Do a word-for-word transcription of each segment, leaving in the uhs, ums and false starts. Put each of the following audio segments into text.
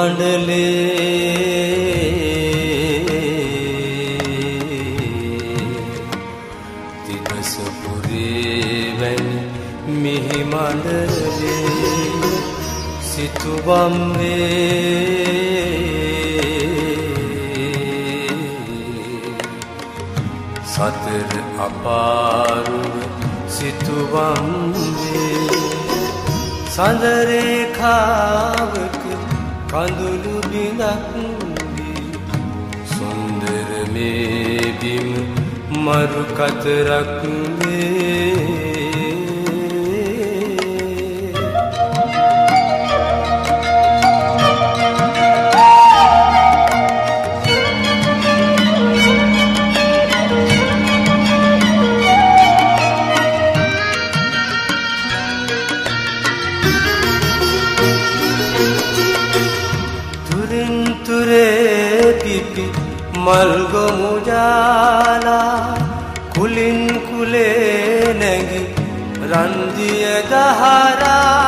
මණ්ඩලේ තිබසපුරේ වැනි මිහි මණ්ඩලේ සිතුවම් වේ සතර අපාරුව සිතුවම් වේ සඳ රේඛාවක කඳුළු බිඳක් වී සුන්දර මේ බිම මරු කතරක් වේ මල්ගොමු ජාලා කුලින් කුලේ නැගි රන්දිය දහරා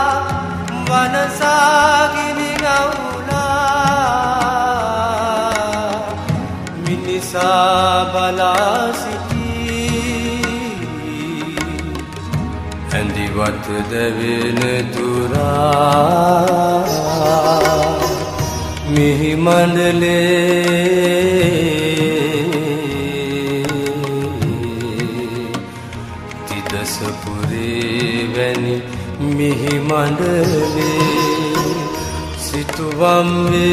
වනසාගිනි ගවුලා මිනිසා බලා සිටී ඇඳිවත් දැවෙන තුරා මිහි මණ්ඩලේ තිදසපුරේ වැනි මිහි මණ්ඩලේ සිතුවම්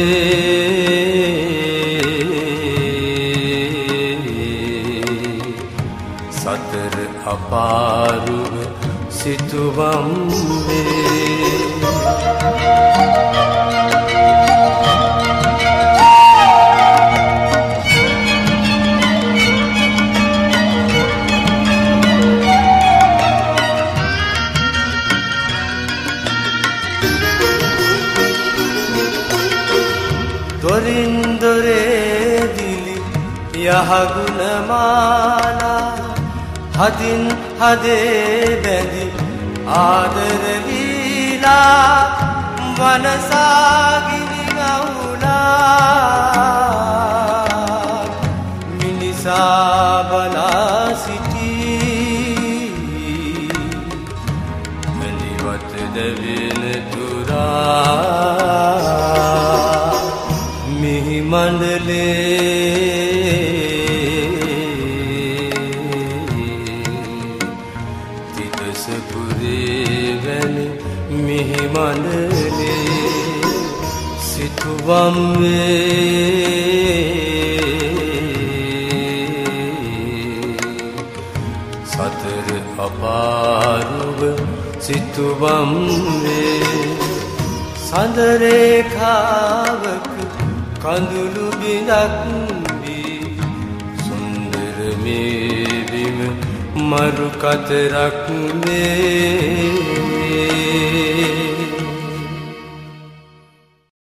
වේ සතර අපාරුව සිතුවම් වේ දොරින් දොරේ දිලි යහගුණ මාලා හදින් හදේ බැඳි ආදර වීලා වනසාගිනි ගවුලා මිනිසා බලා සිටී මැලිවත් දැවෙන තුරා මිහි මණ්ඩලේ තිදසපුරේ වැනි මිහි මණ්ඩලේ සිතුවම් වේ සතර අපාරුව සිතුවම් වේ සඳ රේඛාවක කඳුළු බිඳක් වී සුන්දර මේ බිම මරු කතරක් වේ